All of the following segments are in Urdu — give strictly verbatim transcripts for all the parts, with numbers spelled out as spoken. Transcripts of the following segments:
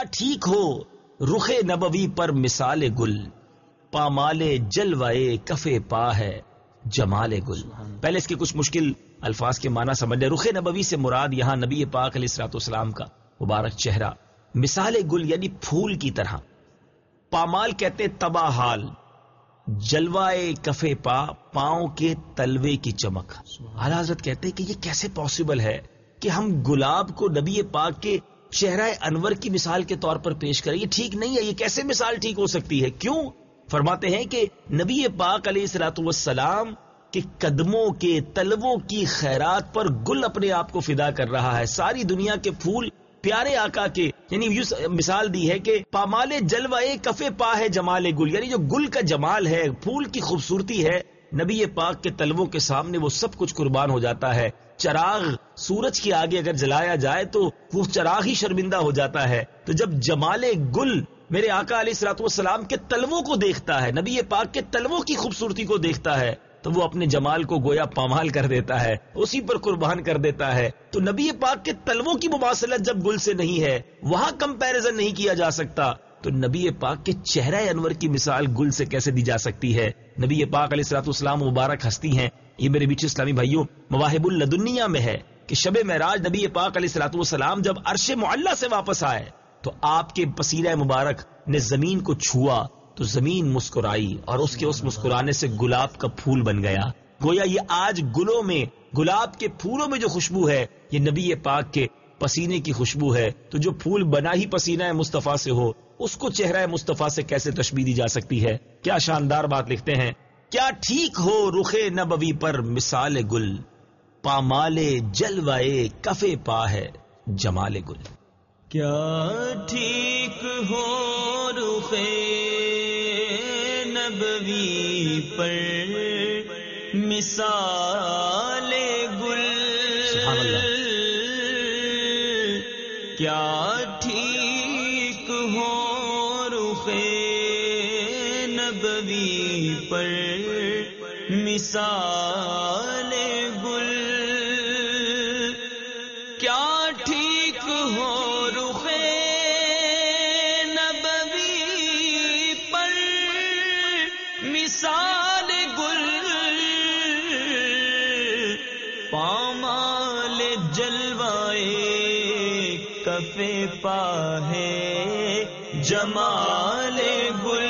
ٹھیک ہو رخ نبوی پر مثال گل، پامالے جلوائے کفے پا ہے جمال گل. پہلے اس کے کچھ مشکل الفاظ کے معنی سمجھ لیں. رخ نبوی سے مراد یہاں نبی پاک علیہ الصلوۃ والسلام کا مبارک چہرہ، مثال گل یعنی پھول کی طرح، پامال کہتے تباہ حال، جلوائے کفے پا پاؤں کے تلوے کی چمک. اعلیٰ حضرت کہتے کہ یہ کیسے پاسبل ہے کہ ہم گلاب کو نبی پاک کے چہرہ انور کی مثال کے طور پر پیش کریں؟ یہ ٹھیک نہیں ہے. یہ کیسے مثال ٹھیک ہو سکتی ہے؟ کیوں؟ فرماتے ہیں کہ نبی پاک علیہ الصلوۃ والسلام کے قدموں کے تلووں کی خیرات پر گل اپنے آپ کو فدا کر رہا ہے. ساری دنیا کے پھول پیارے آقا کے، یعنی مثال دی ہے کہ پامال جلوائے کفے پا ہے جمال گل، یعنی جو گل کا جمال ہے، پھول کی خوبصورتی ہے، نبی پاک کے تلووں کے سامنے وہ سب کچھ قربان ہو جاتا ہے. چراغ سورج کے آگے اگر جلایا جائے تو وہ چراغ ہی شرمندہ ہو جاتا ہے. تو جب جمال گل میرے آقا علیہ الصلوۃ والسلام کے تلووں کو دیکھتا ہے، نبی پاک کے تلووں کی خوبصورتی کو دیکھتا ہے، تو وہ اپنے جمال کو گویا پامال کر دیتا ہے، اسی پر قربان کر دیتا ہے. تو نبی پاک کے تلووں کی مماثلت جب گل سے نہیں ہے، وہاں کمپیریزن نہیں کیا جا سکتا، تو نبی پاک کے چہرہ انور کی مثال گل سے کیسے دی جا سکتی ہے؟ نبی پاک علیہ الصلوۃ والسلام مبارک ہستی ہیں. یہ میرے بیچ اسلامی بھائیوں مواہب اللدنیہ میں ہے کہ شب معراج نبی پاک علیہ الصلوۃ والسلام جب عرش معلی سے واپس آئے تو آپ کے پسینہ مبارک نے زمین کو چھوا تو زمین مسکرائی اور اس کے اس مسکرانے سے گلاب کا پھول بن گیا. گویا یہ آج گلوں میں، گلاب کے پھولوں میں جو خوشبو ہے، یہ نبی پاک کے پسینے کی خوشبو ہے. تو جو پھول بنا ہی پسینہ مصطفیٰ سے ہو، اس کو چہرہ مصطفیٰ سے کیسے تشبیہ دی جا سکتی ہے؟ کیا شاندار بات لکھتے ہیں. کیا ٹھیک ہو رخ نبوی پر مثال گل، پامال جلوائے کفے پا ہے جمال گل. کیا ٹھیک ہو رخ نبوی پر مثال گل، سبحان اللہ. کیا ٹھیک ہو رخ نبوی پر مثال گل، کیا ٹھیک ہو رخ نبوی پر مثال گل، پامال جلوائے کفے پا ہے جمال گل،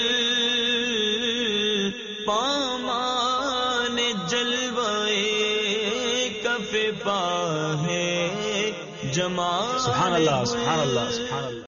پامان جلوائے کفے پا ہے جمال. سبحان اللہ، سبحان اللہ، سبحان اللہ.